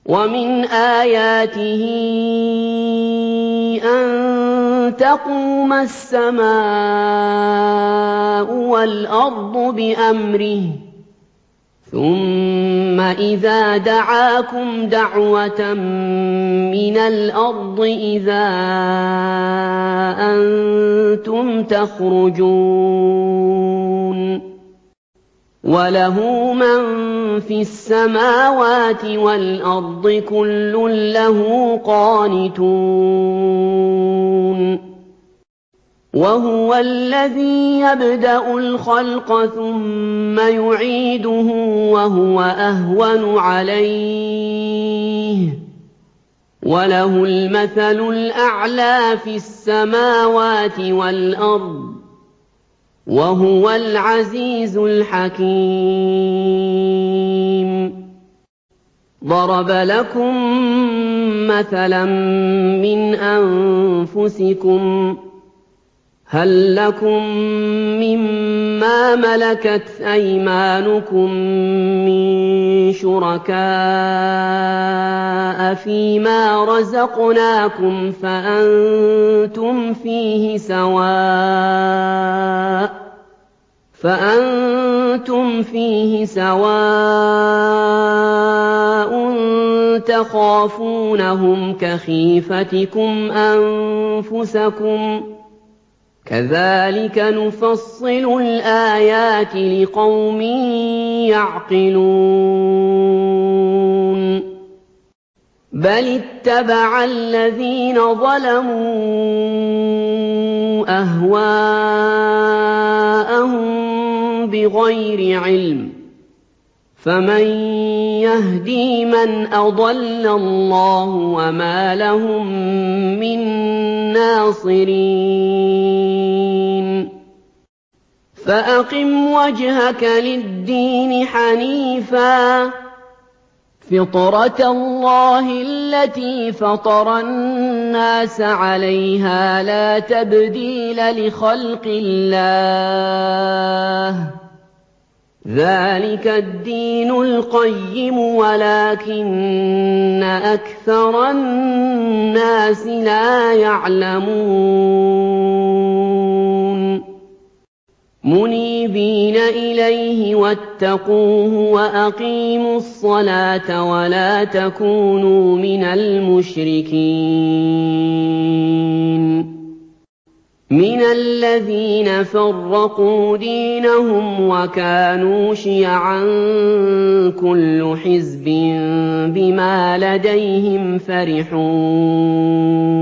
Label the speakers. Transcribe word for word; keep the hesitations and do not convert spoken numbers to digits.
Speaker 1: وَمِنْ آيَاتِهِ أَن تَقُومَ السَّمَاءُ وَالْأَرْضُ بِأَمْرِهِ ثُمَّ إِذَا دَعَاكُمْ دَعْوَةً مِّنَ الْأَرْضِ إِذَا أَنتُمْ تَخْرُجُونَ وَلَهُ مَن فِي السَّمَاوَاتِ وَالْأَرْضِ كُلٌّ لَّهُ قَانِتُونَ وَهُوَ الَّذِي يَبْدَأُ الْخَلْقَ ثُمَّ يُعِيدُهُ وَهُوَ أَهْوَنُ عَلَيْهِ وَلَهُ الْمَثَلُ الْأَعْلَىٰ فِي السَّمَاوَاتِ وَالْأَرْضِ وَهُوَ الْعَزِيزُ الْحَكِيمُ ضَرَبَ لَكُم مَّثَلًا مِّنْ أَنفُسِكُمْ هَل لَّكُم مِّمَّا مَلَكَتْ أَيْمَانُكُم مِّن شُرَكَاءَ فِيمَا رَزَقْنَاكُمْ فَأَنتُمْ فِيهِ سَوَاءٌ فَأَنتُمْ فِيهِ سَوَاءٌ تَخَافُونَهُمْ كَخِيفَتِكُمْ أَنفُسَكُمْ ۚ كَذَٰلِكَ نُفَصِّلُ الْآيَاتِ لِقَوْمٍ يَعْقِلُونَ بَلِ اتَّبَعَ الَّذِينَ ظَلَمُوا أَهْوَاءَهُم بِغَيْرِ عِلْمٍ ۖ فَمَن يَهْدِي مَنْ أَضَلَّ اللَّهُ وَمَا لَهُم مِّن نَّاصِرِينَ فَأَقِمْ وَجْهَكَ لِلدِّينِ حَنِيفًا فِطْرَتَ اللَّهِ الَّتِي فَطَرَ النَّاسَ عَلَيْهَا لَا تَبْدِيلَ لِخَلْقِ اللَّهِ ۚ ذَٰلِكَ الدِّينُ الْقَيِّمُ وَلَٰكِنَّ أَكْثَرَ النَّاسِ لَا يَعْلَمُونَ مُنِيبِينَ إِلَيْهِ وَاتَّقُوهُ وَأَقِيمُوا الصَّلَاةَ وَلَا تَكُونُوا مِنَ الْمُشْرِكِينَ مِنَ الَّذِينَ فَرَّقُوا دِينَهُمْ وَكَانُوا شِيَعًا كُلُّ حِزْبٍ بِمَا لَدَيْهِمْ فَرِحُونَ